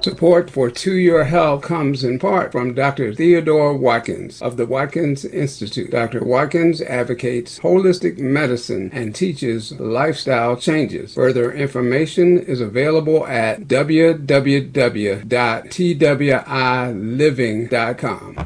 Support for To Your Health comes in part from Dr. Theodore Watkins of the Watkins Institute. Dr. Watkins advocates holistic medicine and teaches lifestyle changes. Further information is available at www.twiliving.com.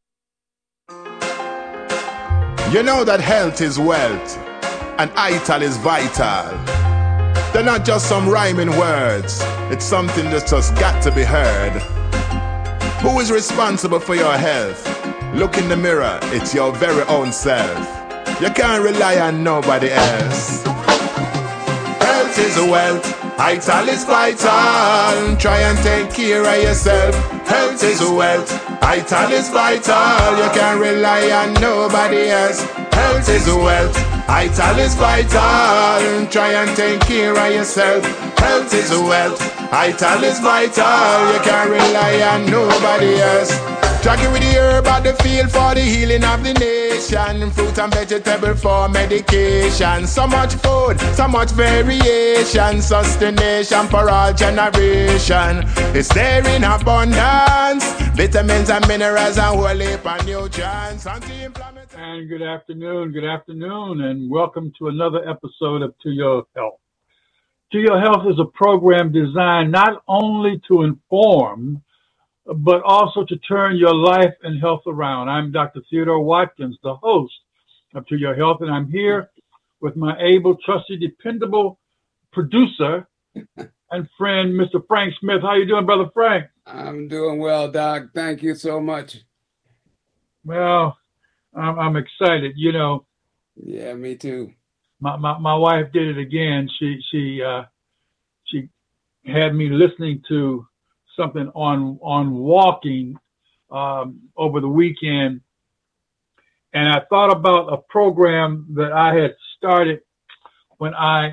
You know that health is wealth and ital is vital. They're not just some rhyming words. It's something that's just got to be heard. Who is responsible for your health? Look in the mirror, it's your very own self. You can't rely on nobody else. Health is wealth, ital is vital. Try and take care of yourself. Health is wealth, ital is vital. You can't rely on nobody else. Health is wealth, ital is vital. Try and take care of yourself. Health is wealth, ital is vital. You can't rely on nobody else. Tracking with the herb at the field for the healing of the nation. Fruit and vegetable for medication. So much food, so much variation. Sustenance for all generation. It's there in abundance. Vitamins and minerals and whole heap of nutrients. Anti-inflammatory. And good afternoon, and welcome to another episode of To Your Health. To Your Health is a program designed not only to inform, but also to turn your life and health around. I'm Dr. Theodore Watkins, the host of To Your Health, and I'm here with my able, trusty, dependable producer and friend, Mr. Frank Smith. How you doing, Brother Frank? I'm doing well, Doc. Thank you so much. Well, I'm excited. You know. Yeah, me too. My wife did it again. She had me listening to something on walking over the weekend, and I thought about a program that I had started when I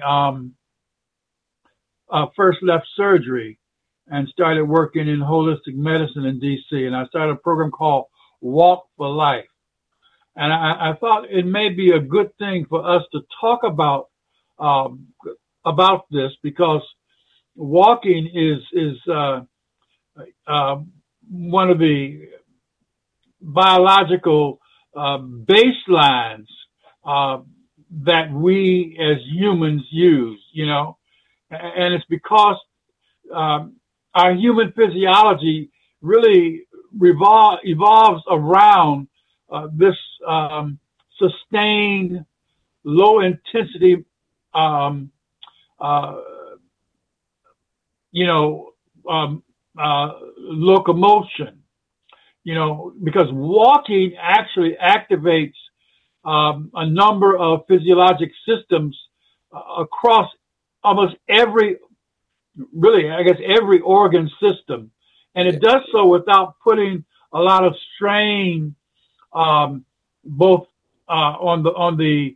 first left surgery and started working in holistic medicine in DC, and I started a program called Walk for Life. And I thought it may be a good thing for us to talk about this, because walking is one of the biological baselines that we as humans use, you know, and it's because our human physiology really evolves around this sustained, low intensity, locomotion, you know, because walking actually activates a number of physiologic systems across almost every organ system. And it does so without putting a lot of strain both on the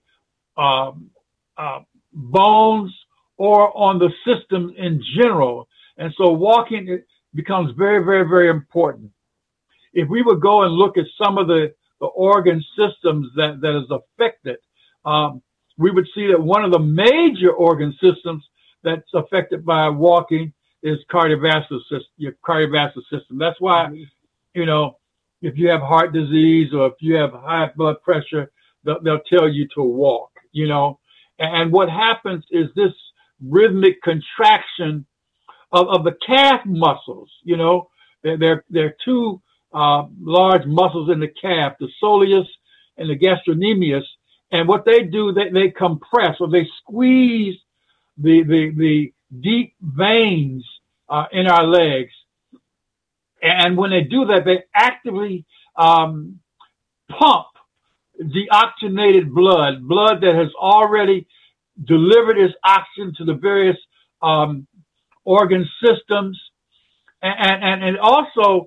bones or on the system in general. And so walking becomes very, very, very important. If we would go and look at some of the organ systems that is affected, we would see that one of the major organ systems that's affected by walking is your cardiovascular system. That's why, you know, if you have heart disease or if you have high blood pressure, they'll tell you to walk, you know. And what happens is this rhythmic contraction of the calf muscles, you know. There are two large muscles in the calf, the soleus and the gastrocnemius. And what they do, they compress or they squeeze the deep veins in our legs. And when they do that, they actively pump deoxygenated blood that has already delivered its oxygen to the various organ systems. And it also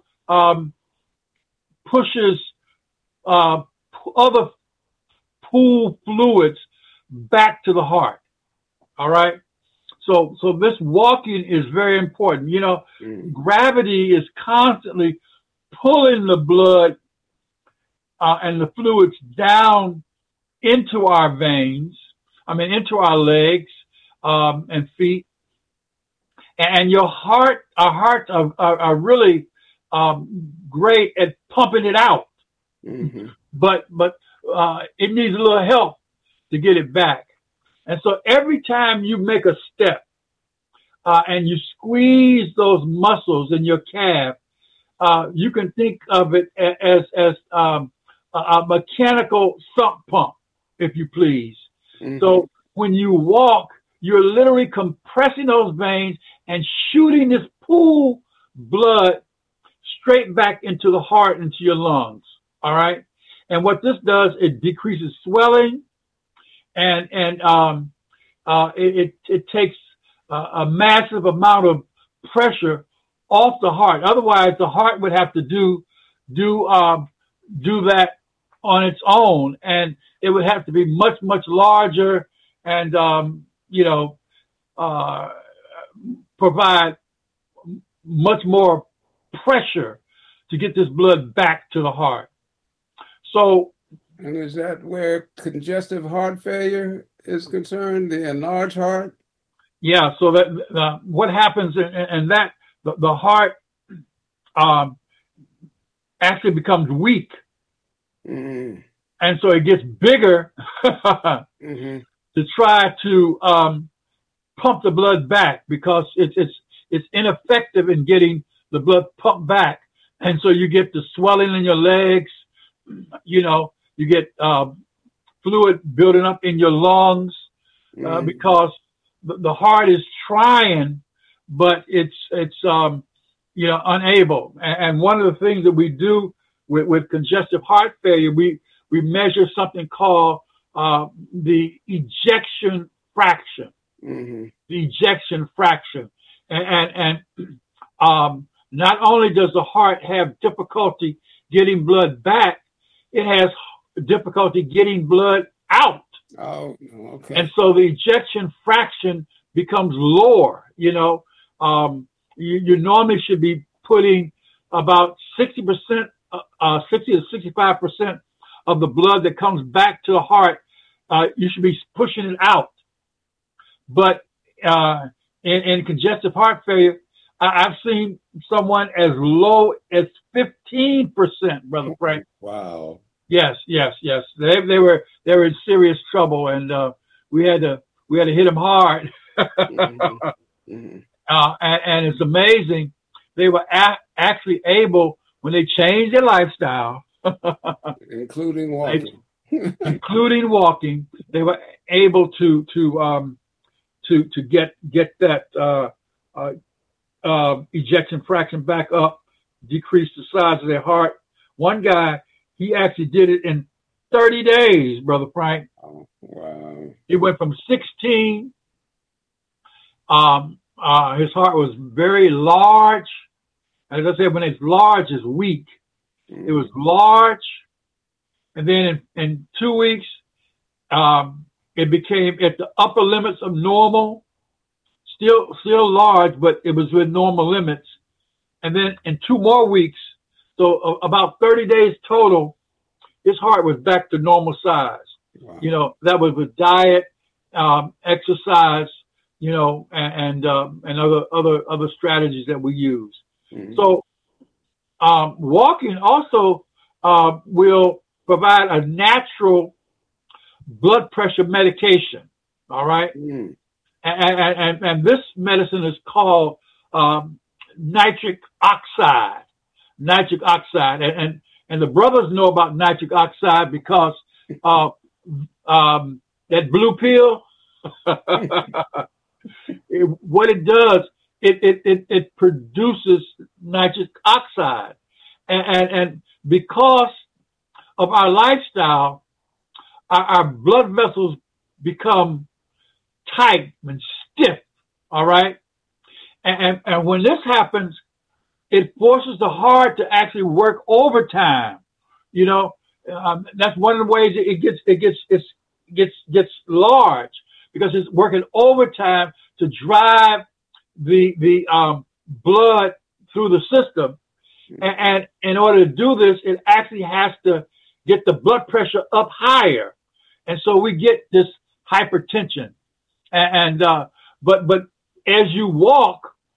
pushes other pool fluids back to the heart. All right. So this walking is very important. You know, gravity is constantly pulling the blood and the fluids down into our veins, into our legs and feet. and our hearts are really great at pumping it out. Mm-hmm. But it needs a little help to get it back. And so every time you make a step and you squeeze those muscles in your calf, you can think of it as a mechanical sump pump, if you please. Mm-hmm. So when you walk, you're literally compressing those veins and shooting this pool blood straight back into the heart, into your lungs. All right. And what this does, it decreases swelling, and it takes a massive amount of pressure off the heart. Otherwise, the heart would have to do that on its own, and it would have to be much, much larger, and provide much more pressure to get this blood back to the heart. So, and is that where congestive heart failure is concerned, the enlarged heart? Yeah. So that what happens, and that the heart actually becomes weak, mm-hmm. and so it gets bigger mm-hmm. to try to pump the blood back, because it's ineffective in getting the blood pumped back, and so you get the swelling in your legs. You get fluid building up in your lungs because the heart is trying, but it's unable. And one of the things that we do with congestive heart failure, we measure something called the ejection fraction. Mm-hmm. The ejection fraction, and not only does the heart have difficulty getting blood back, it has difficulty getting blood out. Oh, okay. And so the ejection fraction becomes lower. You normally should be putting about 60% 60 to 65% of the blood that comes back to the heart. You should be pushing it out. But in congestive heart failure, I've seen someone as low as 15%, Brother Frank. Wow. Yes. They were in serious trouble, and we had to hit them hard. mm-hmm. Mm-hmm. And it's amazing. They were actually able, when they changed their lifestyle, including walking, they were able to get that ejection fraction back up, decrease the size of their heart. One guy, he actually did it in 30 days, Brother Frank. Oh, wow. He went from 16. His heart was very large. As I said, when it's large, it's weak. It was large. And then in 2 weeks, it became at the upper limits of normal. Still large, but it was with normal limits. And then in 2 more weeks, so about 30 days total, his heart was back to normal size. Wow. That was with diet, exercise, and other strategies that we use. Mm-hmm. So walking also will provide a natural blood pressure medication. All right. Mm-hmm. And this medicine is called nitric oxide. Nitric oxide, and the brothers know about nitric oxide because that blue pill. What it does, it produces nitric oxide, and because of our lifestyle, our blood vessels become tight and stiff. All right, and when this happens, it forces the heart to actually work overtime. That's one of the ways it gets large, because it's working overtime to drive the blood through the system. And in order to do this, it actually has to get the blood pressure up higher. And so we get this hypertension. But as you walk,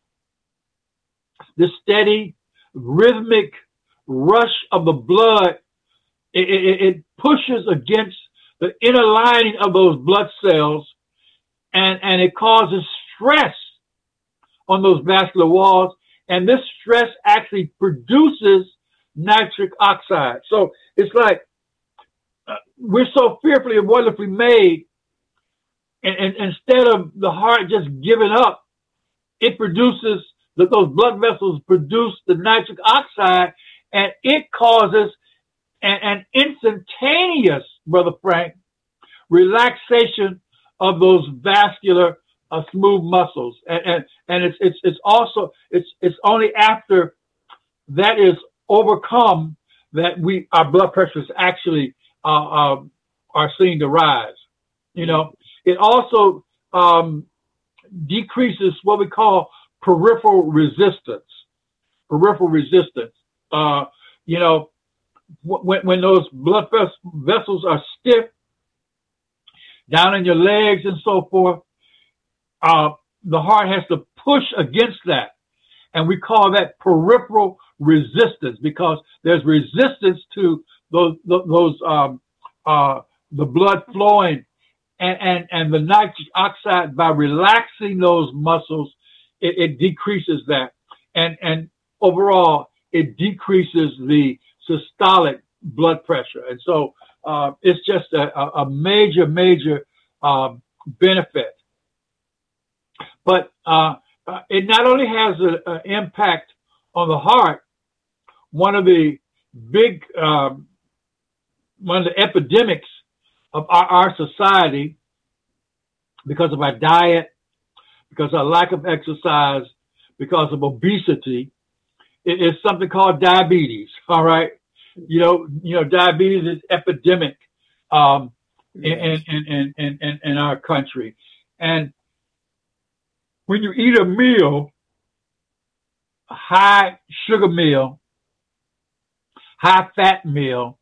this steady rhythmic rush of the blood, it pushes against the inner lining of those blood cells, and it causes stress on those vascular walls. And this stress actually produces nitric oxide. So it's like we're so fearfully and wonderfully made, and instead of the heart just giving up, it produces those blood vessels produce the nitric oxide, and it causes an instantaneous, Brother Frank, relaxation of those vascular smooth muscles, and it's also only after that is overcome that our blood pressures actually are seen to rise. You know, it also decreases what we call peripheral resistance. Peripheral resistance. You know, when those blood vessels are stiff down in your legs and so forth, the heart has to push against that, and we call that peripheral resistance, because there's resistance to the blood flowing, and the nitric oxide, by relaxing those muscles, it decreases that, and overall it decreases the systolic blood pressure, and so it's just a major benefit. But it not only has an impact on the heart. One of the epidemics of our society, because of our diet, because of our lack of exercise, because of obesity, is something called diabetes. All right, you know, diabetes is epidemic in our country, and when you eat a meal, a high sugar meal, high fat meal,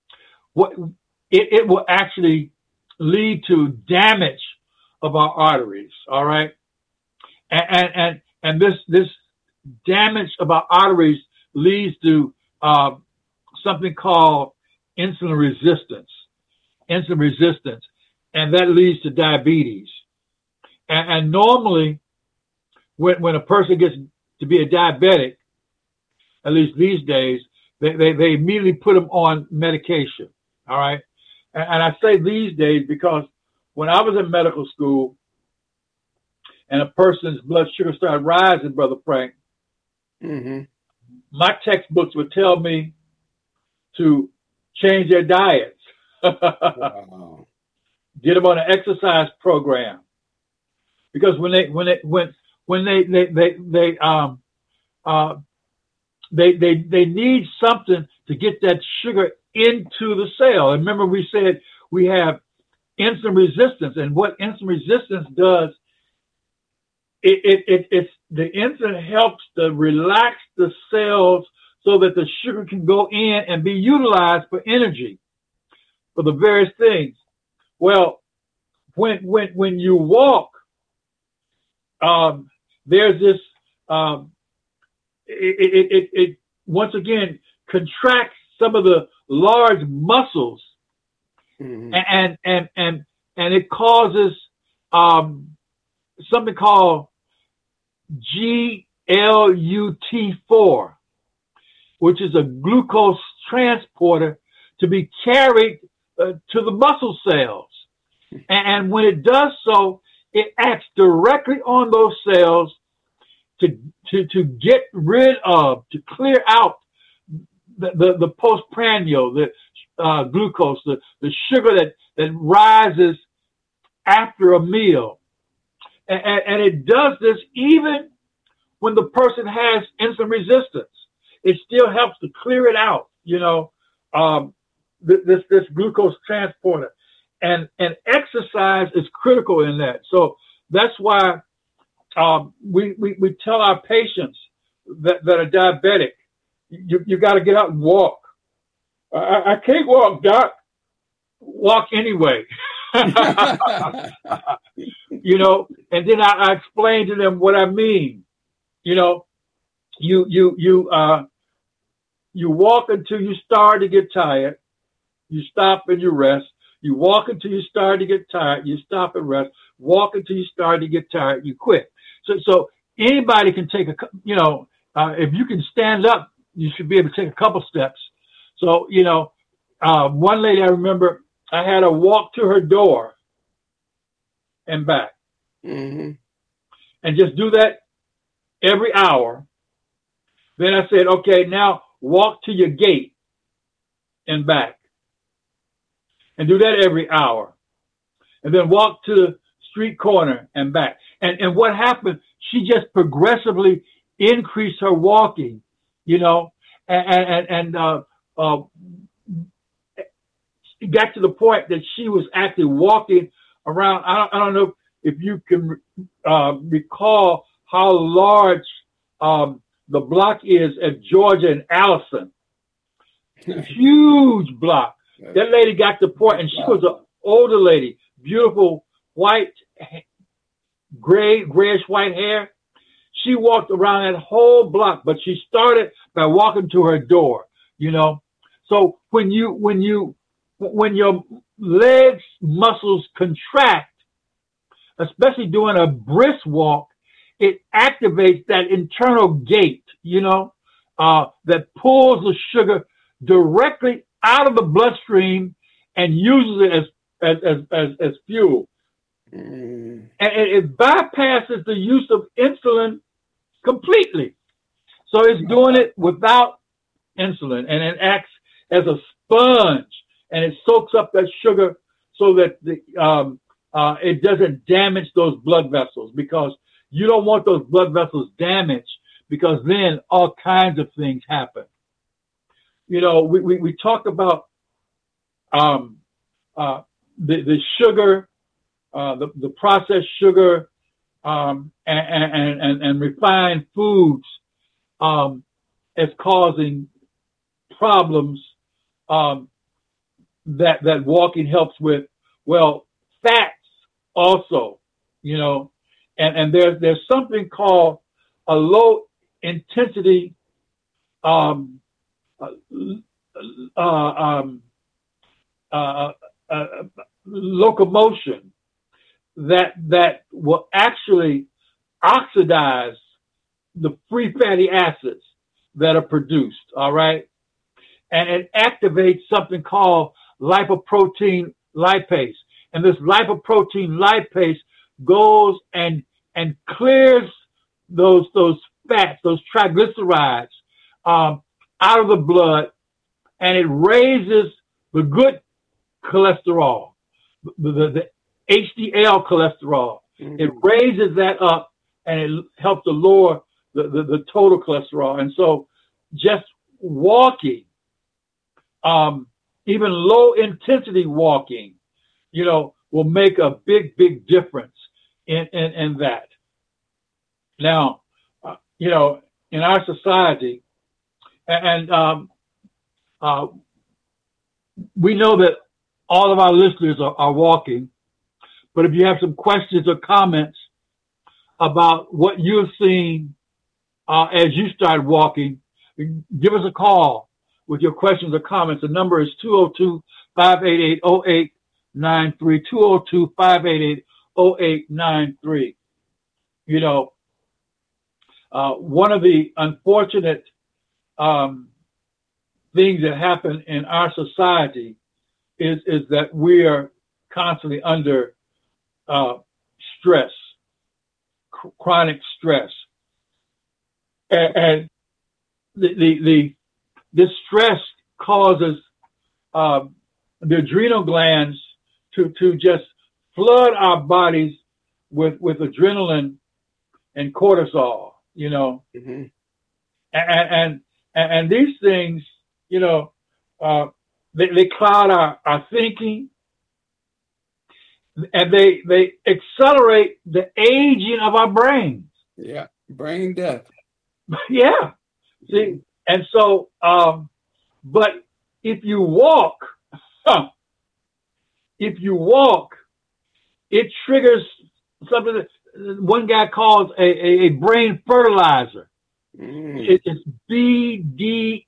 it will actually lead to damage of our arteries. All right, and this damage of our arteries leads to something called insulin resistance, and that leads to diabetes. And normally, when a person gets to be a diabetic, at least these days, they immediately put them on medication. All right. And I say these days because when I was in medical school and a person's blood sugar started rising, Brother Frank, my textbooks would tell me to change their diets, wow. Get them on an exercise program, because when they need something to get that sugar into the cell. And remember, we said we have insulin resistance, and what insulin resistance does, it's the insulin helps to relax the cells so that the sugar can go in and be utilized for energy, for the various things. Well, when you walk, there's this, it once again contracts some of the large muscles, and it causes something called GLUT4, which is a glucose transporter, to be carried to the muscle cells. And when it does so, it acts directly on those cells to get rid of, to clear out the postprandial, the glucose, the sugar that rises after a meal. And it does this even when the person has insulin resistance. It still helps to clear it out, you know, this glucose transporter. And exercise is critical in that. So that's why we tell our patients that are diabetic, you got to get out and walk. I can't walk, Doc. Walk anyway. You know, and then I explain to them what I mean. You know, you walk until you start to get tired. You stop and you rest. You walk until you start to get tired. You stop and rest. Walk until you start to get tired. You quit. So anybody can take if you can stand up, you should be able to take a couple steps. So, one lady I remember, I had her walk to her door and back. Mm-hmm. And just do that every hour. Then I said, okay, now walk to your gate and back. And do that every hour. And then walk to the street corner and back. And what happened, she just progressively increased her walking, it got to the point that she was actually walking around. I don't know if you can recall how large the block is at Georgia and Allison. Huge block. That lady got to the point, and she was an older lady, beautiful white, grayish white hair. She walked around that whole block, but she started by walking to her door, So when your legs muscles contract, especially doing a brisk walk, it activates that internal gate, that pulls the sugar directly out of the bloodstream and uses it as fuel. And it bypasses the use of insulin completely. So it's doing it without insulin, and it acts as a sponge, and it soaks up that sugar so that it doesn't damage those blood vessels, because you don't want those blood vessels damaged, because then all kinds of things happen. We talk about the sugar, the processed sugar, and refined foods as causing problems that walking helps with. Well, fats also, and there's something called a low intensity locomotion that will actually oxidize the free fatty acids that are produced, all right? And it activates something called lipoprotein lipase. And this lipoprotein lipase goes and clears those fats, those triglycerides, out of the blood, and it raises the good cholesterol, the HDL cholesterol. Mm-hmm. It raises that up, and it helps to lower the total cholesterol. And so just walking, even low intensity walking, will make a big difference in that. Now, in our society, and we know that all of our listeners are walking, but if you have some questions or comments about what you've seen as you start walking, give us a call with your questions or comments. The number is 202-588-0893, 202-588-0893. One of the unfortunate things that happen in our society is that we are constantly under stress, chronic stress, and this stress causes the adrenal glands to just flood our bodies with adrenaline and cortisol, Mm-hmm. and these things, they cloud our thinking, and they accelerate the aging of our brains. Yeah, brain death. Yeah. See, and so, but if you walk, it triggers something that one guy calls a brain fertilizer. It's BDNF,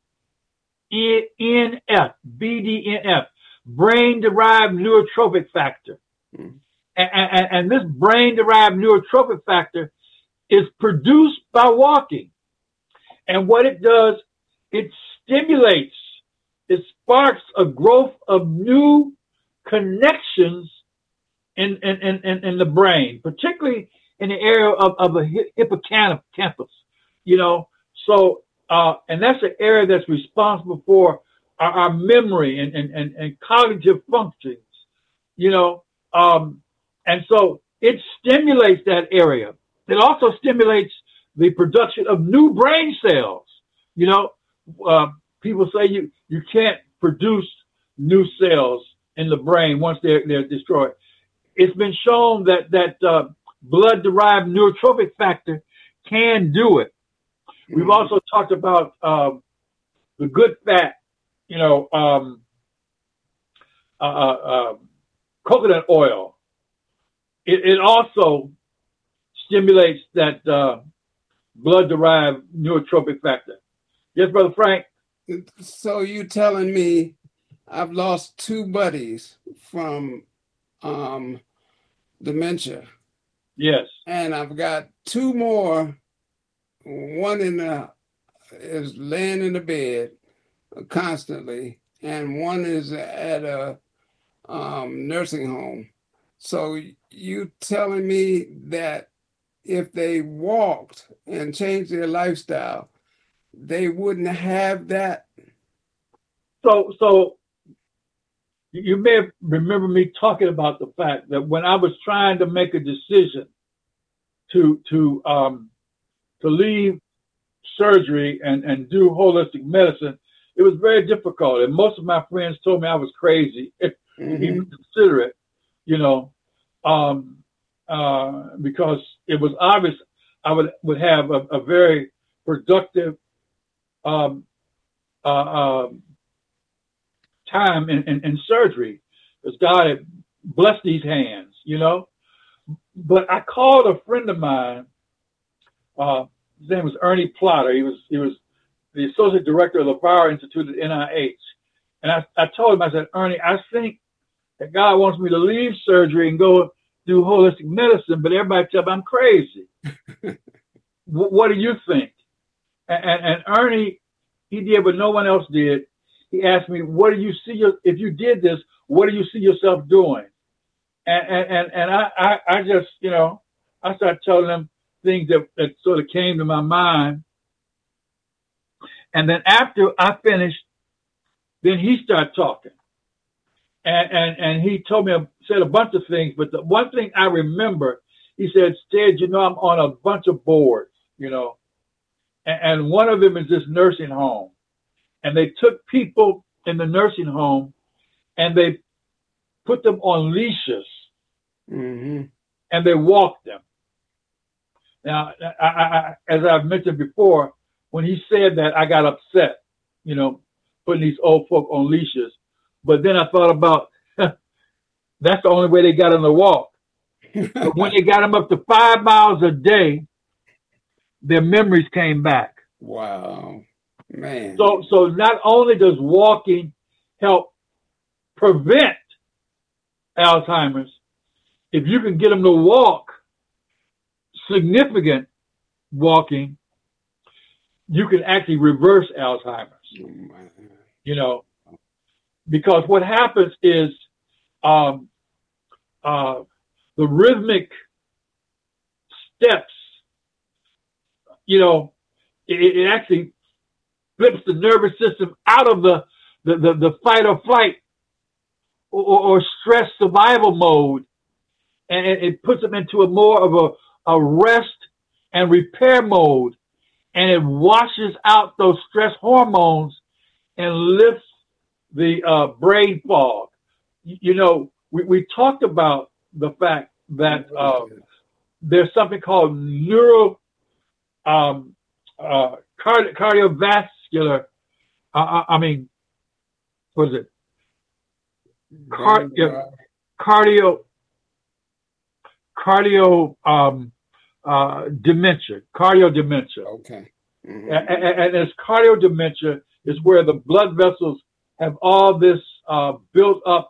BDNF, brain-derived neurotrophic factor. And this brain-derived neurotrophic factor is produced by walking. And what it does, it stimulates, it sparks a growth of new connections in the brain, particularly in the area of the hippocampus, you know. So, and that's an area that's responsible for our memory and cognitive functions, you know. And so it stimulates that area. It also stimulates the production of new brain cells. You know, people say you can't produce new cells in the brain once they're destroyed. It's been shown that blood-derived neurotrophic factor can do it. We've also talked about the good fat, you know, coconut oil. It also stimulates that blood-derived neurotrophic factor. Yes, Brother Frank? So you telling me I've lost 2 buddies from dementia. Yes. And I've got 2 more. One is laying in the bed constantly, and one is at a nursing home. So you telling me that if they walked and changed their lifestyle, they wouldn't have that? So you may remember me talking about the fact that when I was trying to make a decision to leave surgery and do holistic medicine, it was very difficult. And most of my friends told me I was crazy, even consider it, you know, because it was obvious I would have a very productive time in surgery, because God had blessed these hands, you know. But I called a friend of mine. His name was Ernie Plotter. He was the associate director of the Fire Institute at NIH. And I told him, I said, Ernie, I think that God wants me to leave surgery and go do holistic medicine, but everybody tells me I'm crazy. What do you think? And Ernie, he did what no one else did. He asked me, what do you see if you did this, what do you see yourself doing? And I just, you know, I started telling him things that sort of came to my mind. And then after I finished, then he started talking. And he told me, said a bunch of things, but the one thing I remember, he said, Stead, you know, I'm on a bunch of boards, you know, and one of them is this nursing home. And they took people in the nursing home and they put them on leashes and they walked them. Now, I, as I've mentioned before, when he said that, I got upset, you know, putting these old folk on leashes. But then I thought about, that's the only way they got them to walk. But when they got them up to 5 miles a day, their memories came back. Wow, man. So not only does walking help prevent Alzheimer's, if you can get them to walk significant walking, you can actually reverse Alzheimer's. You know, because what happens is the rhythmic steps, you know, it actually flips the nervous system out of the fight or flight or stress survival mode, and it puts them into a more of a rest and repair mode, and it washes out those stress hormones and lifts the brain fog. You know, we talked about the fact that there's something called cardiovascular. What is it? Dementia. Cardio dementia. Okay. And as cardio dementia is where the blood vessels have all this built up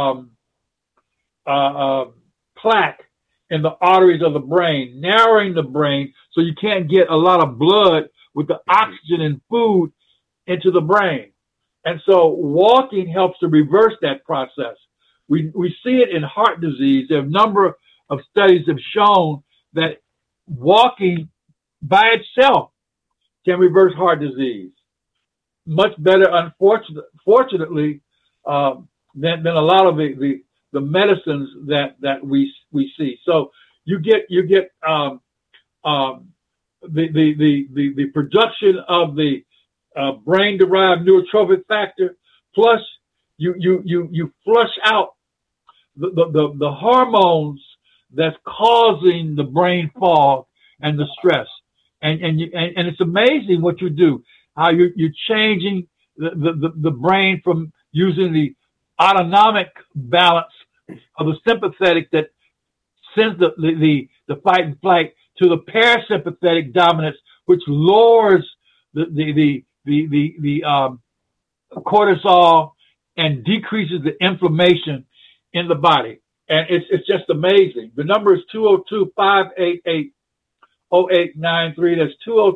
plaque in the arteries of the brain, narrowing the brain so you can't get a lot of blood with the oxygen and food into the brain. And so walking helps to reverse that process. We see it in heart disease. There are a number of studies have shown that walking by itself can reverse heart disease much better, unfortunately, than a lot of the medicines that we see. So you get the production of the brain-derived neurotrophic factor, plus you flush out the hormones that's causing the brain fog and the stress, and it's amazing what you do, how you're changing the brain from using the autonomic balance of the sympathetic that sends the fight and flight to the parasympathetic dominance, which lowers the cortisol and decreases the inflammation in the body. And it's just amazing. The number is 202-588-0893. That's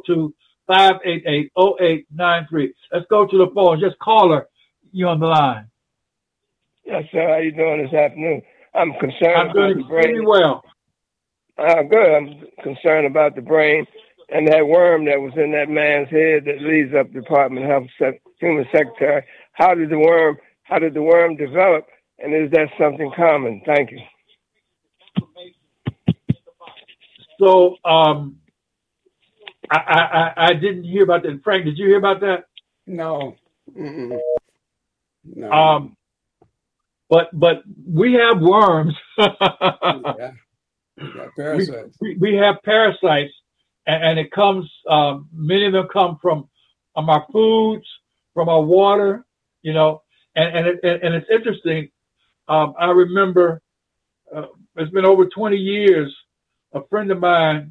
202-588-0893. Let's go to the phone. Just call her. You're on the line. Yes, sir. How you doing this afternoon? I'm concerned. I'm doing extremely well. Good. I'm concerned about the brain and that worm that was in that man's head that leads up the Department of Health Human Secretary. How did the worm develop, and is that something common? Thank you. So I didn't hear about that. Frank, did you hear about that? No. No. But we have worms. Yeah. Parasites. We have parasites, and it comes. Many of them come from our foods, from our water. You know, and it's interesting. I remember it's been over 20 years. A friend of mine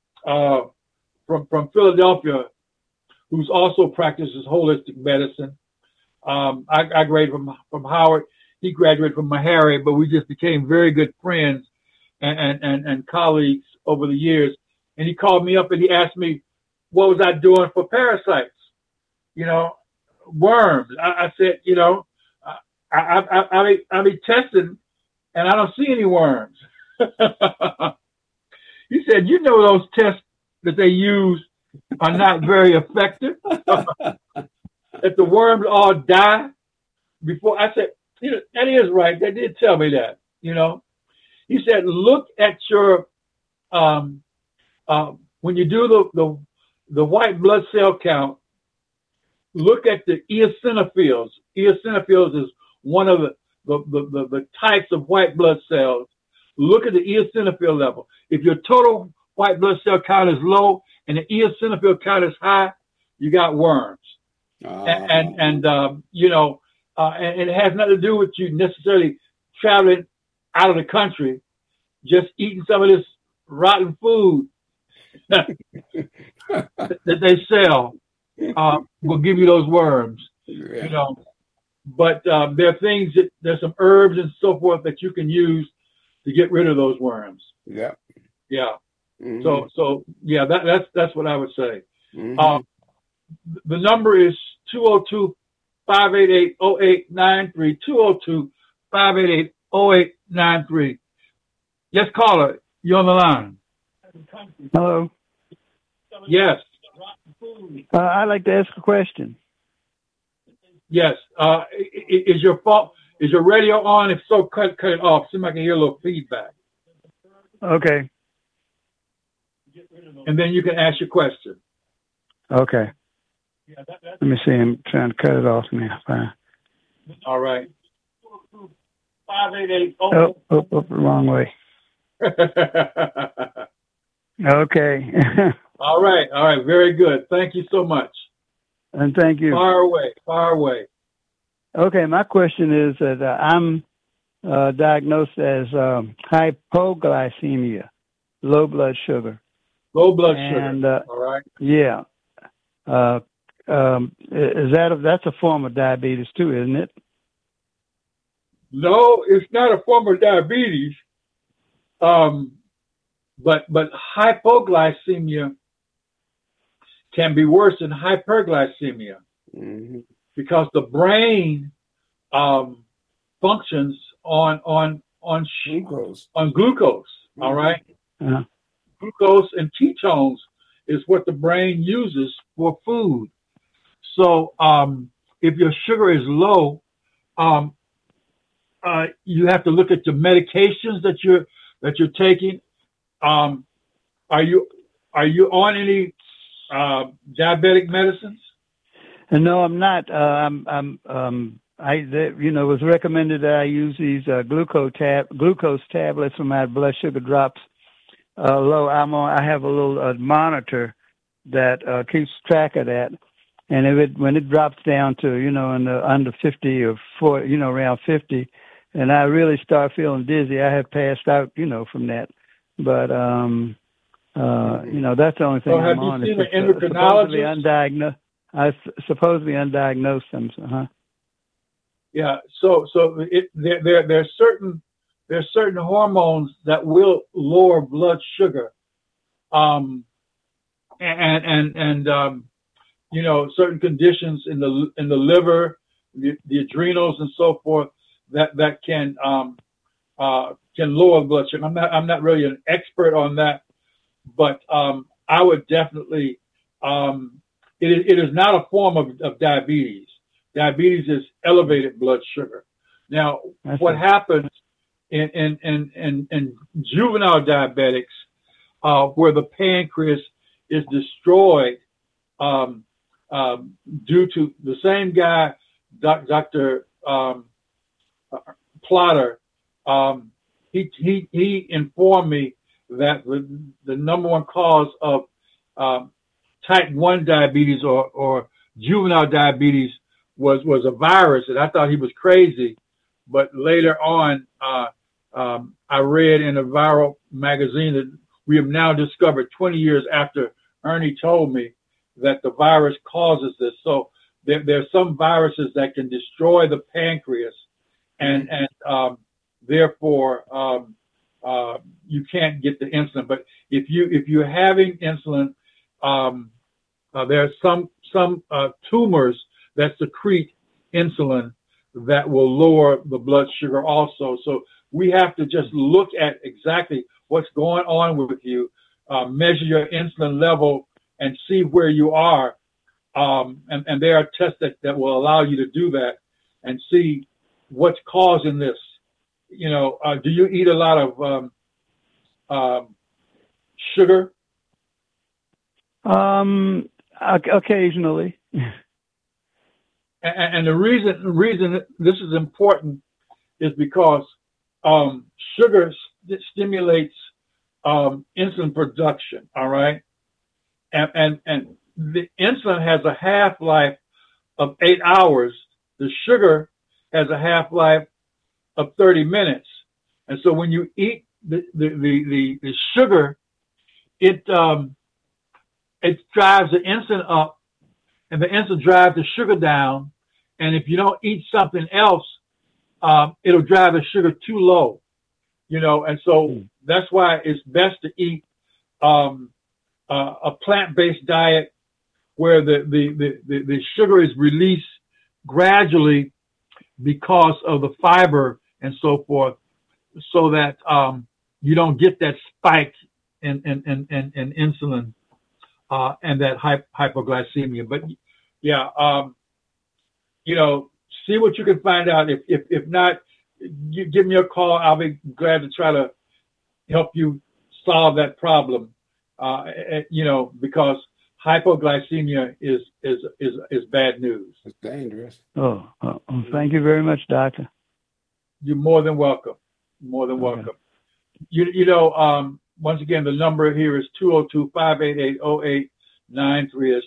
from Philadelphia, who's also practices holistic medicine. I graduated from Howard. He graduated from Meharry, but we just became very good friends and colleagues over the years. And he called me up and he asked me, what was I doing for parasites? You know, worms. I said, you know, I be testing and I don't see any worms. He said, you know, those tests that they use are not very effective. If the worms all die before, I said, you know, that is right. They did tell me that, you know. He said, look at your, when you do the white blood cell count, look at the eosinophils. Eosinophils is one of the types of white blood cells. Look at the eosinophil level. If your total white blood cell count is low and the eosinophil count is high, you got worms. And you know, and it has nothing to do with you necessarily traveling out of the country, just eating some of this rotten food that they sell will give you those worms. Yeah. You know, but there are things there's some herbs and so forth that you can use to get rid of those worms. Yeah. Yeah. Mm-hmm. So yeah, that's what I would say. Mm-hmm. The number is 202-588-0893, 202-588-0893. Yes, caller, you're on the line. Hello. Yes. I'd like to ask a question. Yes. Is your radio on? If so, cut it off. See if I can hear a little feedback. Okay. And then you can ask your question. Okay. Let me see. I'm trying to cut it off now. Fine. All right. 588. Oh, the wrong way. Okay. All right. Very good. Thank you so much. And thank you. Far away. Okay. My question is that I'm diagnosed as hypoglycemia, low blood sugar. Low blood sugar. All right. Yeah. That's a form of diabetes too, isn't it? No, it's not a form of diabetes. But hypoglycemia can be worse than hyperglycemia because the brain functions on glucose. All right, glucose and ketones is what the brain uses for food. So if your sugar is low, you have to look at the medications that you're taking. Are you on any diabetic medicines? No, I'm not. It was recommended that I use these glucose tablets when my blood sugar drops low. I have a little monitor that keeps track of that, and when it drops down to in the under 50 or 40, around 50, and I really start feeling dizzy, I have passed out, from that. But that's the only thing I'm on. Have you seen an endocrinologist? Supposedly undiagnosed. Yeah. So there are certain hormones that will lower blood sugar, and certain conditions in the liver, the adrenals, and so forth that can lower blood sugar. I'm not really an expert on that, but I would definitely. It is not a form of diabetes. Diabetes is elevated blood sugar. Now, what happens in juvenile diabetics, where the pancreas is destroyed due to the same guy, Dr. Plotter, he informed me that the number one cause of type 1 diabetes or juvenile diabetes was a virus, and I thought he was crazy. But later on, I read in a viral magazine that we have now discovered 20 years after Ernie told me that the virus causes this. So there are some viruses that can destroy the pancreas, and therefore you can't get the insulin. But if you're having insulin, there are some tumors that secrete insulin that will lower the blood sugar also. So we have to just look at exactly what's going on with you, measure your insulin level, and see where you are. And there are tests that will allow you to do that and see what's causing this. Do you eat a lot of sugar? Occasionally. And the reason this is important is because sugar stimulates insulin production. All right, and the insulin has a half-life of 8 hours. The sugar has a half-life of 30 minutes. And so when you eat the sugar, it drives the insulin up, and the insulin drives the sugar down. And if you don't eat something else, it'll drive the sugar too low, and so that's why it's best to eat a plant-based diet where the sugar is released gradually because of the fiber and so forth, so that you don't get that spike in insulin and that hypoglycemia. But yeah, see what you can find out. If not, you give me a call. I'll be glad to try to help you solve that problem. Because hypoglycemia is bad news. It's dangerous. Oh, thank you very much, doctor. You're more than welcome. More than welcome. Once again, the number here is 202-588-0893. It's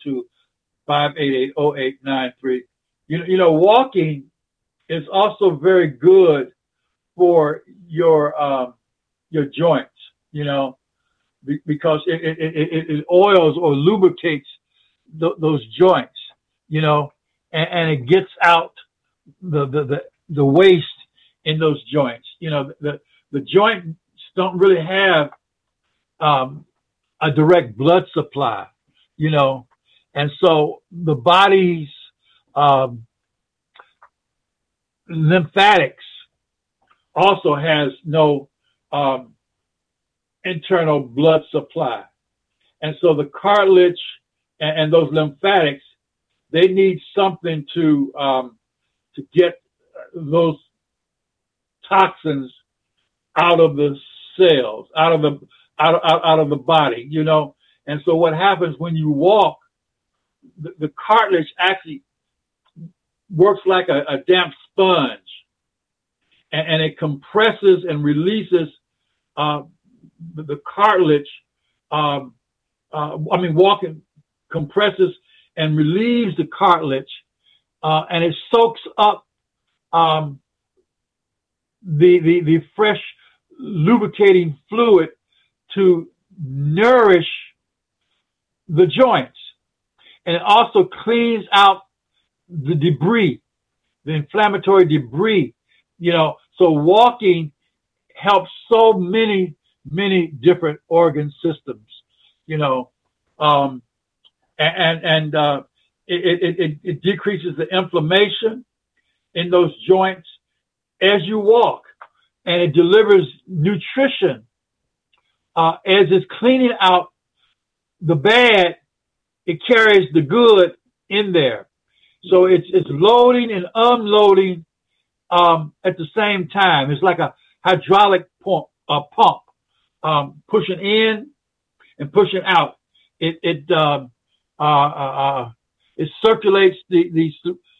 202-588-0893. Walking is also very good for your joints, because it oils or lubricates those joints, and it gets out the waste in those joints. The joints don't really have a direct blood supply, and so the body's lymphatics also has no internal blood supply. And so the cartilage and those lymphatics, they need something to get those toxins out of the cells, out of the body, And so what happens when you walk, the cartilage actually works like a damp sponge, and it compresses and releases the cartilage. Walking compresses and relieves the cartilage, and it soaks up the fresh lubricating fluid to nourish the joints, and it also cleans out the debris, the inflammatory debris. So walking helps so many different organ systems. It decreases the inflammation in those joints as you walk, and it delivers nutrition as it's cleaning out the bad. It carries the good in there, so it's loading and unloading at the same time. It's like a hydraulic pump, pushing in and pushing out. It circulates the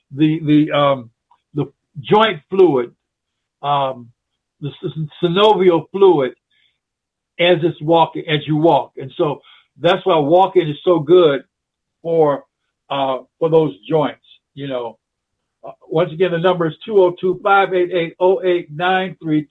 joint fluid, the synovial fluid as you walk, and so that's why walking is so good for those joints. Once again, the number is 202-588-0893,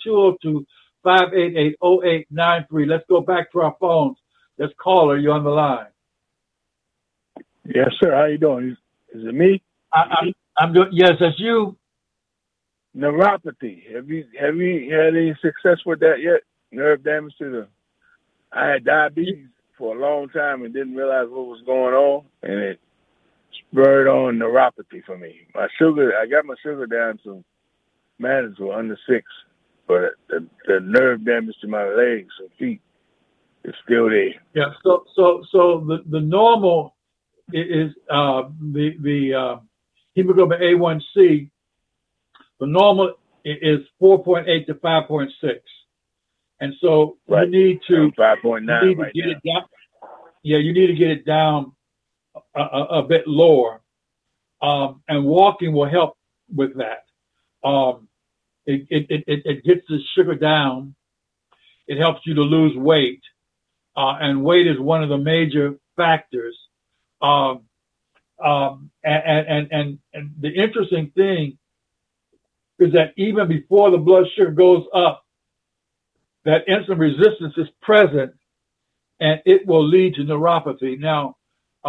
202-588-0893. Let's go back to our phones. Let's caller, you're on the line. Yes, sir. How you doing? Is it me? I'm doing. Yes, that's you. Neuropathy. Have you had any success with that yet? Nerve damage I had diabetes for a long time and didn't realize what was going on, and it spurred on neuropathy for me. I got my sugar down to manageable, under 6, but the nerve damage to my legs and feet is still there. Yeah. So the normal is the hemoglobin A1C. The normal is 4.8 to 5.6, and so right. You need to 5.9 right now. It down. Yeah, you need to get it down a bit lower, and walking will help with that. It gets the sugar down. It helps you to lose weight, and weight is one of the major factors. And the interesting thing is that even before the blood sugar goes up, that insulin resistance is present, and it will lead to neuropathy. Now,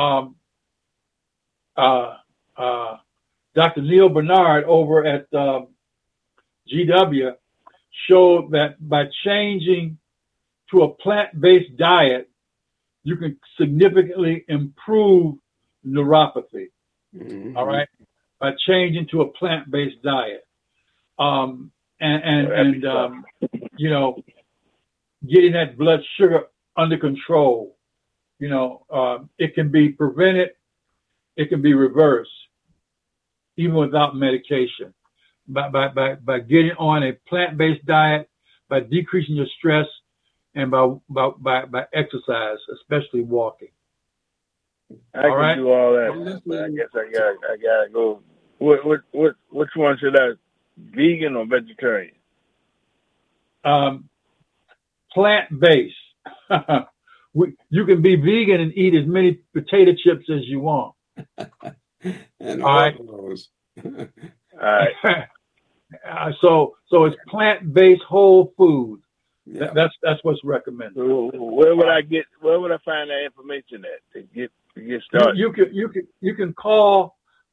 Dr. Neil Bernard over at GW showed that by changing to a plant-based diet, you can significantly improve neuropathy. Mm-hmm. All right, by changing to a plant-based diet, getting that blood sugar under control. It can be prevented, it can be reversed, even without medication. By getting on a plant-based diet, by decreasing your stress, and by exercise, especially walking. I can do all that, but I guess I gotta go. Which one should I? Vegan or vegetarian? Plant-based. You can be vegan and eat as many potato chips as you want. And all right. Those. All right. So it's plant-based whole food. Yeah. That's what's recommended. So where would I find that information at to get started? You can call.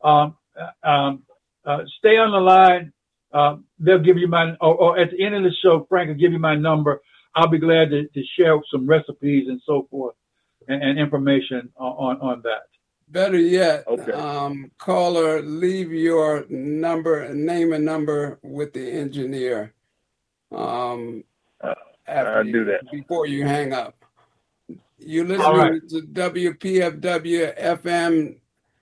Stay on the line. They'll give you or at the end of the show, Frank will give you my number. I'll be glad to share some recipes and so forth and information on that. Better yet, okay. Caller, leave your name and number with the engineer. I'll do that before you hang up. You're listening to WPFW FM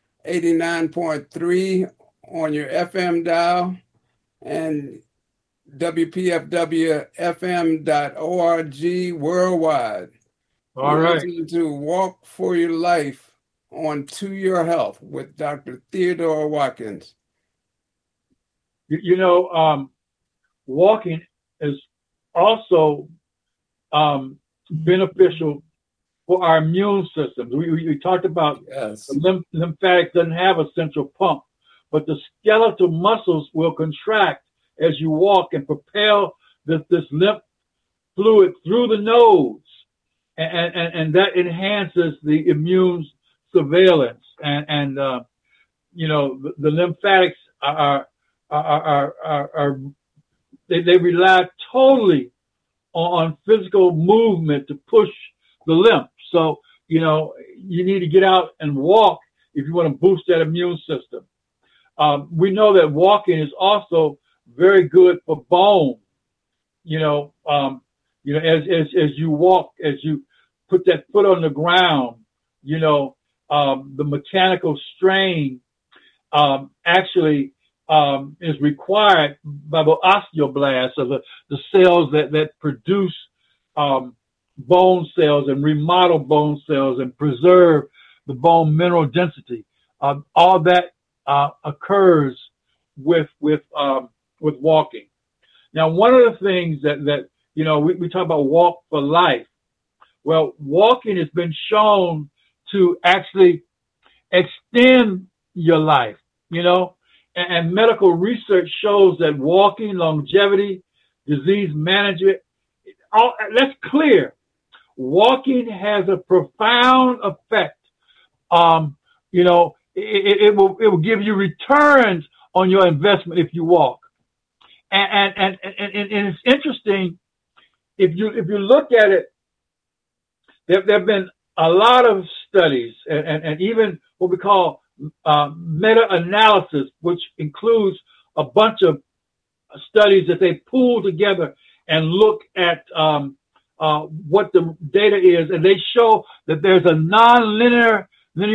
89.3 on your FM dial and WPFWFM.org worldwide. All right. Listening to Walk for Your Life on To Your Health with Dr. Theodore Watkins. Walking is also beneficial for our immune system. We talked about the lymphatics doesn't have a central pump, but the skeletal muscles will contract as you walk and propel this lymph fluid through the nose, and that enhances the immune surveillance. And the lymphatics they rely totally on physical movement to push the lymph. So, you need to get out and walk if you want to boost that immune system. We know that walking is also very good for bone. As you walk, as you put that foot on the ground, the mechanical strain actually is required by the osteoblasts, or the cells that produce bone cells and remodel bone cells and preserve the bone mineral density. All that occurs with walking. Now, one of the things that we talk about walk for life. Well, walking has been shown to actually extend your life, and medical research shows that walking, longevity, disease management, that's clear. Walking has a profound effect. It will give you returns on your investment if you walk. And it's interesting, if you look at it, there have been a lot of studies and even what we call meta-analysis, which includes a bunch of studies that they pull together and look at what the data is, and they show that there's a non-linear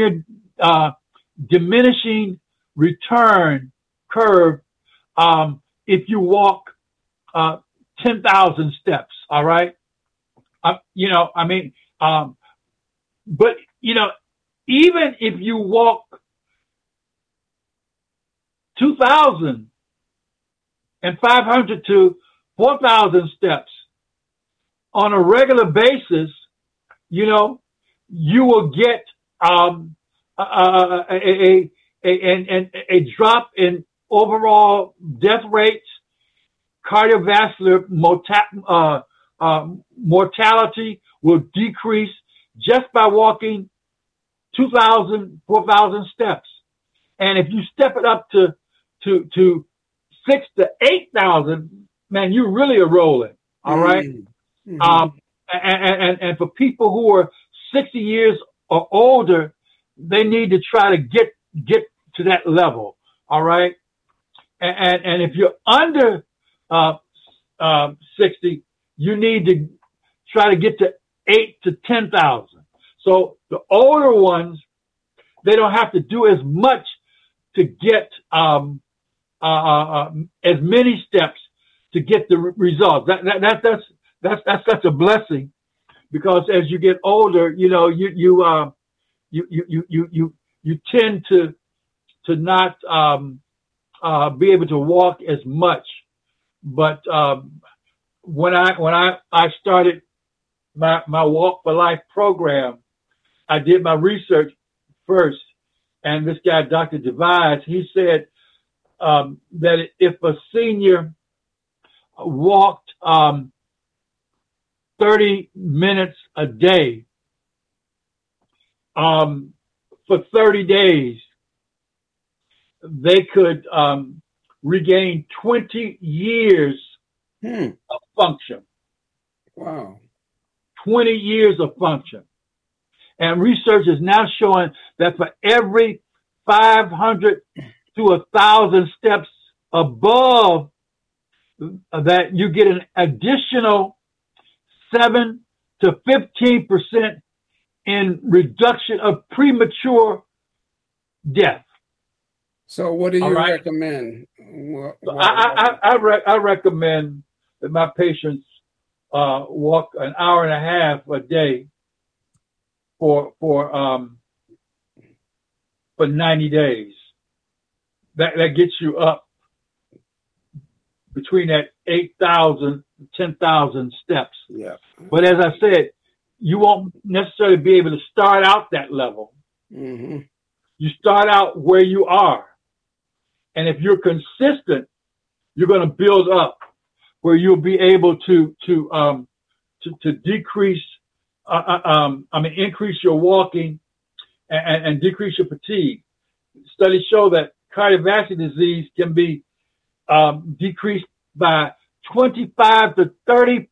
diminishing return curve if you walk 10,000 steps. All right, but even if you walk 2,500 to 4,000 steps on a regular basis, you will get a drop in overall death rates, cardiovascular mortality will decrease just by walking 2,000, 4,000 steps. And if you step it up to 6,000 to 8,000, man, you really are rolling. All right. Mm-hmm. And for people who are 60 years or older, they need to try to get to that level. All right. And if you're under 60, you need to try to get to 8,000 to 10,000. So the older ones, they don't have to do as much to get as many steps to get the results. That's a blessing, because as you get older, you tend to not be able to walk as much. But when I started my Walk for Life program, I did my research first, and this guy, Dr. Devise, he said that if a senior walked 30 minutes a day for 30 days, they could regain 20 years of function. Wow. 20 years of function. And research is now showing that for every 500 to 1,000 steps above that, you get an additional 7 to 15% in reduction of premature death. So what do you recommend? I recommend that my patients walk an hour and a half a day for 90 days. That gets you up between that 8,000, 10,000 steps. Yeah. But as I said, you won't necessarily be able to start out that level. Mm-hmm. You start out where you are. And if you're consistent, you're going to build up where you'll be able to decrease, increase your walking and decrease your fatigue. Studies show that cardiovascular disease can be decreased by 25 to 30%,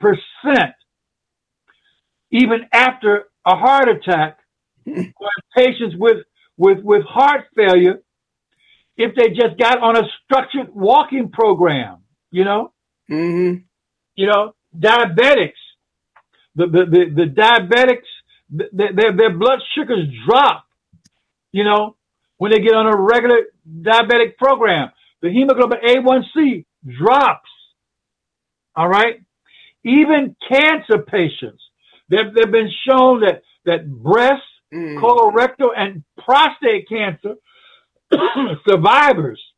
even after a heart attack. For patients with heart failure, if they just got on a structured walking program, Mm-hmm. Diabetics, the diabetics, their blood sugars drop, when they get on a regular diabetic program. The hemoglobin A1C drops. All right. Even cancer patients, they've been shown that breast, colorectal, and prostate cancer survivors,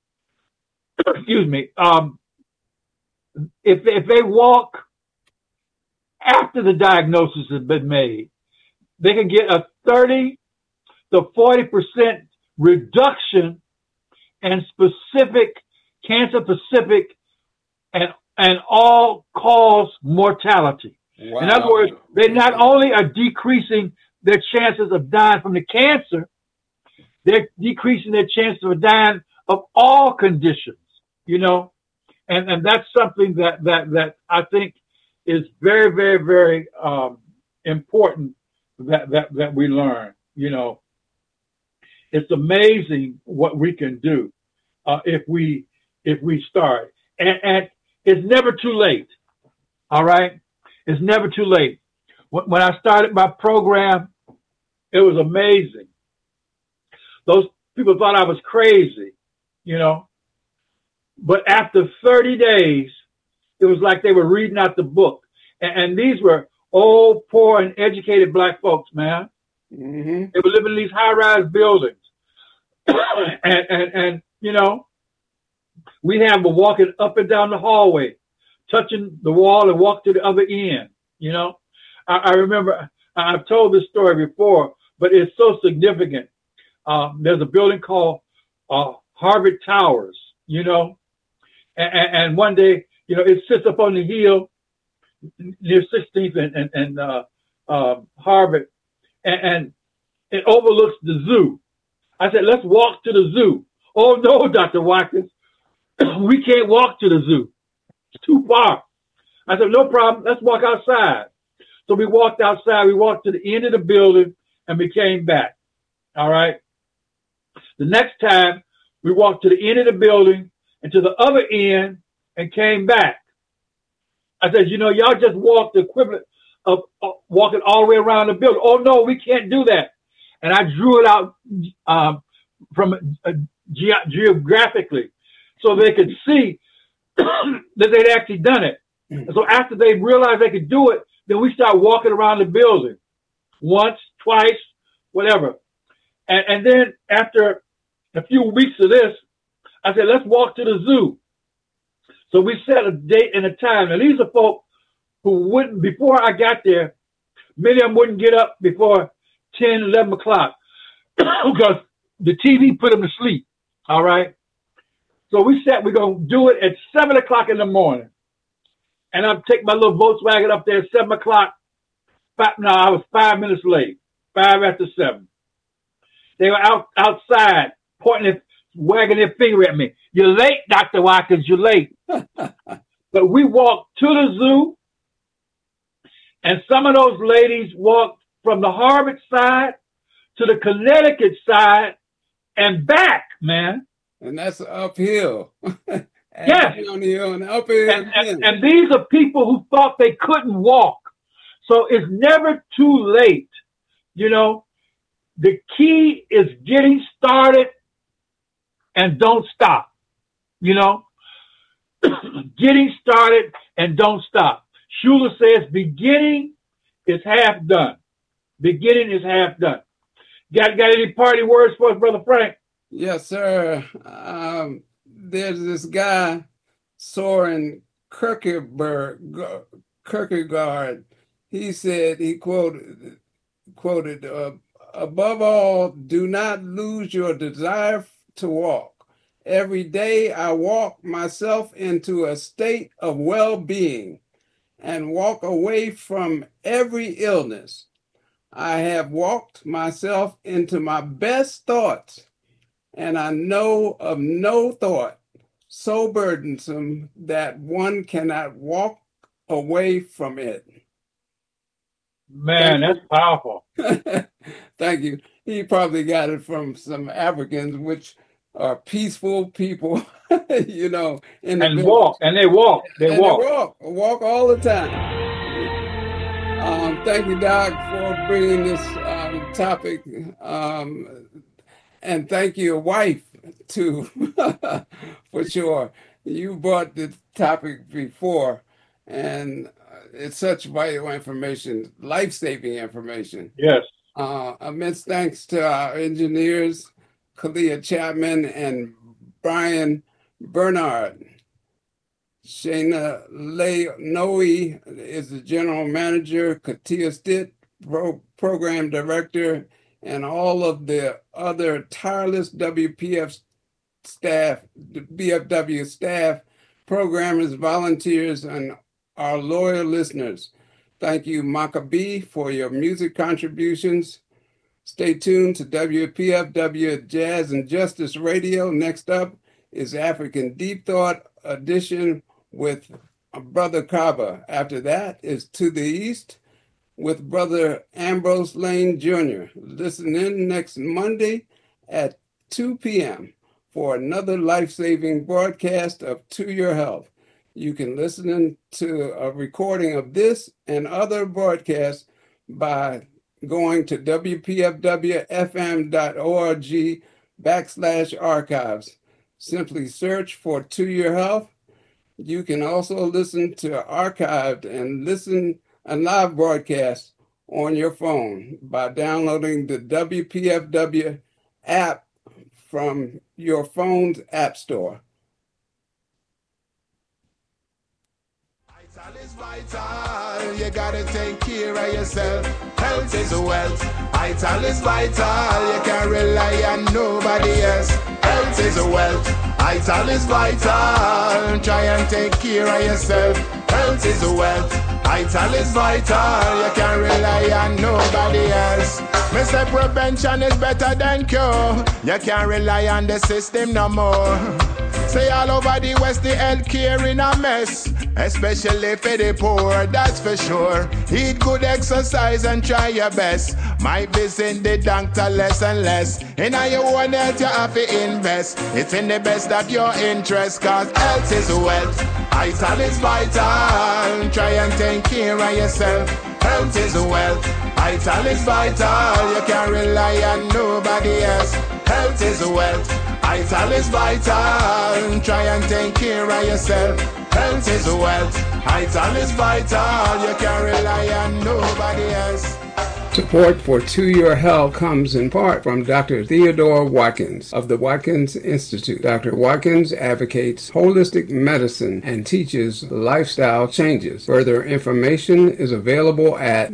if they walk after the diagnosis has been made, they can get a 30 to 40% reduction in specific cancer-specific and all-cause mortality. Wow. In other words, they not only are decreasing their chances of dying from the cancer, they're decreasing their chances of dying of all conditions, and that's something that I think is very, very, very important that we learn. It's amazing what we can do if we start, and it's never too late. All right, it's never too late. When I started my program, it was amazing. Those people thought I was crazy, but after 30 days, it was like they were reading out the book. And these were old, poor, and educated Black folks, man. Mm-hmm. They were living in these high-rise buildings. and we have them walking up and down the hallway, touching the wall and walk to the other end, I remember, I've told this story before, but it's so significant. There's a building called Harvard Towers, and one day, it sits up on the hill near 16th and Harvard, and it overlooks the zoo. I said, let's walk to the zoo. Oh, no, Dr. Watkins, we can't walk to the zoo. It's too far. I said, no problem. Let's walk outside. So we walked outside. We walked to the end of the building, and we came back. All right. The next time, we walked to the end of the building and to the other end and came back. I said, y'all just walked the equivalent of walking all the way around the building. Oh, no, we can't do that. And I drew it out geographically so they could see that they'd actually done it. And so after they realized they could do it, then we started walking around the building once, twice, whatever. And then after a few weeks of this, I said, let's walk to the zoo. So we set a date and a time. Now, these are folk who wouldn't, before I got there, many of them wouldn't get up before 10, 11 o'clock because the TV put them to sleep. All right. So we said we're going to do it at 7 o'clock in the morning. and I'm taking my little Volkswagen up there at 7 o'clock. No, I was 5 minutes late, 5 after 7. They were outside, pointing, wagging their finger at me. You're late, Dr. Watkins, you're late. But we walked to the zoo, and some of those ladies walked from the Harvard side to the Connecticut side and back, man. And that's uphill. Yes. Downhill and uphill. And these are people who thought they couldn't walk. So it's never too late. You know, the key is getting started and don't stop. You know, getting started and don't stop. Schuller says beginning is half done. Beginning is half done. Got any party words for us, Brother Frank? Yes, sir. There's this guy, Soren Kierkegaard. He said, he quoted, above all, do not lose your desire to walk. Every day I walk myself into a state of well-being and walk away from every illness. I have walked myself into my best thoughts, and I know of no thought so burdensome that one cannot walk away from it. Man, that's powerful. Thank you. He probably got it from some Africans, which are peaceful people, you know. And they walk. They walk all the time. Thank you, Doc, for bringing this topic. And thank you, wife, too, for sure. You brought the topic before, and it's such vital information, life-saving information. Yes. Immense thanks to our engineers, Kalia Chapman and Brian Bernard. Shayna Noe is the general manager, Katia Stitt, program director, and all of the other tireless BFW staff, programmers, volunteers, and our loyal listeners. Thank you, Maccabee, for your music contributions. Stay tuned to WPFW Jazz and Justice Radio. Next up is African Deep Thought edition with Brother Kaba. After that is To the East with Brother Ambrose Lane Jr. Listen in next Monday at 2 p.m. for another life-saving broadcast of To Your Health. You can listen to a recording of this and other broadcasts by going to wpfwfm.org/archives. Simply search for To Your Health. You can also listen to archived and listen a live broadcast on your phone by downloading the WPFW app from your phone's app store. Vital is vital, you gotta take care of yourself. Health is wealth. Vital is vital, you can't rely on nobody else. Health is wealth. Vital is vital, try and take care of yourself. Health is wealth. Vital is vital, you can't rely on nobody else. Me say prevention is better than cure. You can't rely on the system no more. Say all over the West, the healthcare in a mess, especially for the poor, that's for sure. Eat good, exercise, and try your best. Might visit the doctor less and less. In your own health, you have to invest. It's in the best of your interest, cause health is wealth. Vital is vital, try and take care of yourself. Health is wealth. Vital is vital, you can't rely on nobody else. Health is wealth. Vital is vital, try and take care of yourself. Health is wealth. Vital is vital, you can't rely on nobody else. Support for To Your Health comes in part from Dr. Theodore Watkins of the Watkins Institute. Dr. Watkins advocates holistic medicine and teaches lifestyle changes. Further information is available at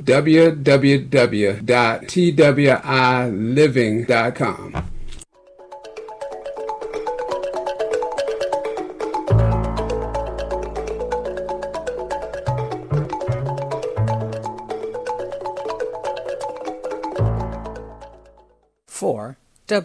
www.twiliving.com. For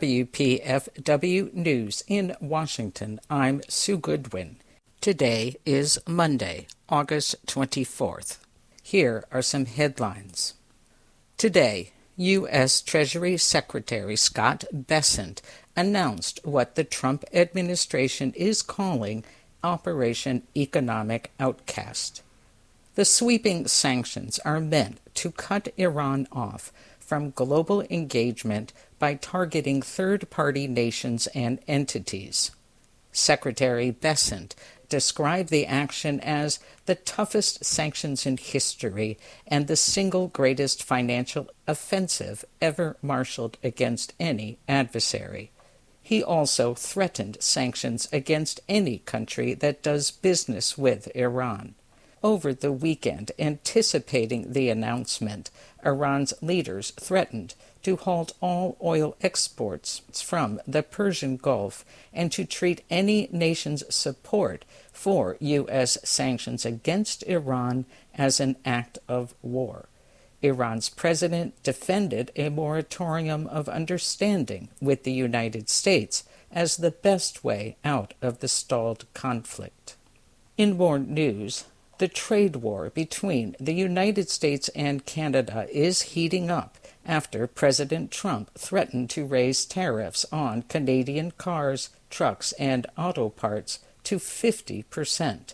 WPFW News in Washington, I'm Sue Goodwin. Today is Monday, August 24th. Here are some headlines. Today, U.S. Treasury Secretary Scott Bessent announced what the Trump administration is calling Operation Economic Outcast. The sweeping sanctions are meant to cut Iran off from global engagement by targeting third-party nations and entities. Secretary Bessent described the action as the toughest sanctions in history and the single greatest financial offensive ever marshaled against any adversary. He also threatened sanctions against any country that does business with Iran. Over the weekend, anticipating the announcement, Iran's leaders threatened to halt all oil exports from the Persian Gulf and to treat any nation's support for U.S. sanctions against Iran as an act of war. Iran's president defended a moratorium of understanding with the United States as the best way out of the stalled conflict. In more news, the trade war between the United States and Canada is heating up after President Trump threatened to raise tariffs on Canadian cars, trucks, and auto parts to 50%.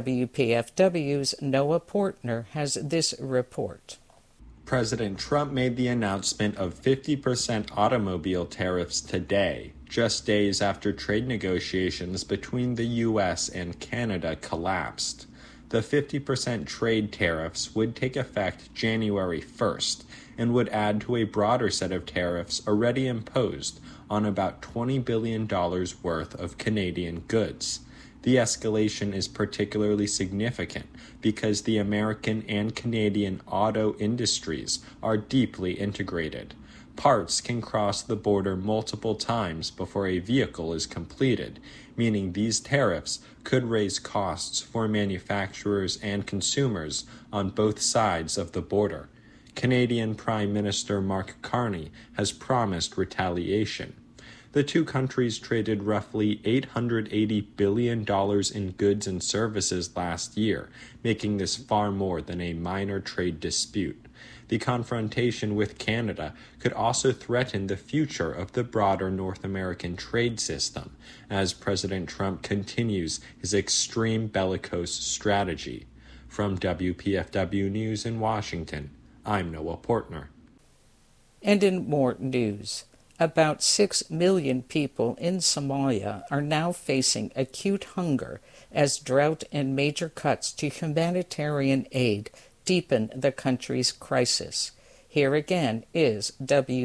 WPFW's Noah Portner has this report. President Trump made the announcement of 50% automobile tariffs today, just days after trade negotiations between the U.S. and Canada collapsed. The 50% trade tariffs would take effect January 1st and would add to a broader set of tariffs already imposed on about $20 billion worth of Canadian goods. The escalation is particularly significant because the American and Canadian auto industries are deeply integrated. Parts can cross the border multiple times before a vehicle is completed, meaning these tariffs could raise costs for manufacturers and consumers on both sides of the border. Canadian Prime Minister Mark Carney has promised retaliation. The two countries traded roughly $880 billion in goods and services last year, making this far more than a minor trade dispute. The confrontation with Canada could also threaten the future of the broader North American trade system, as President Trump continues his extreme bellicose strategy. From WPFW News in Washington, I'm Noah Portner. And in more news, about 6 million people in Somalia are now facing acute hunger as drought and major cuts to humanitarian aid deepen the country's crisis. Here again is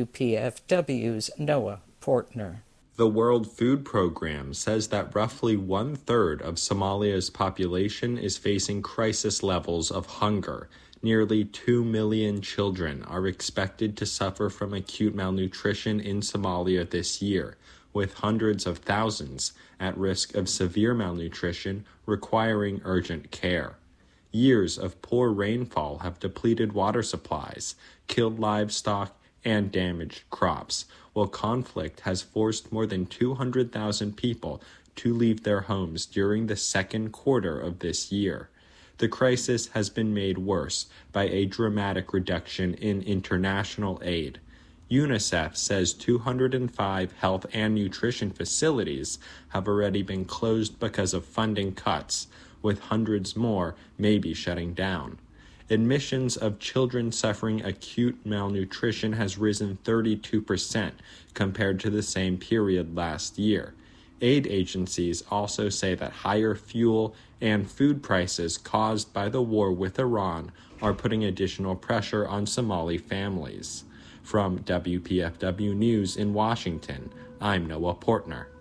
WPFW's Noah Portner. The World Food Program says that roughly 1/3 of Somalia's population is facing crisis levels of hunger. Nearly 2 million children are expected to suffer from acute malnutrition in Somalia this year, with hundreds of thousands at risk of severe malnutrition requiring urgent care. Years of poor rainfall have depleted water supplies, killed livestock, and damaged crops, while conflict has forced more than 200,000 people to leave their homes during the second quarter of this year. The crisis has been made worse by a dramatic reduction in international aid. UNICEF says 205 health and nutrition facilities have already been closed because of funding cuts, with hundreds more maybe shutting down. Admissions of children suffering acute malnutrition has risen 32% compared to the same period last year. Aid agencies also say that higher fuel and food prices caused by the war with Iran are putting additional pressure on Somali families. From WPFW News in Washington, I'm Noah Portner.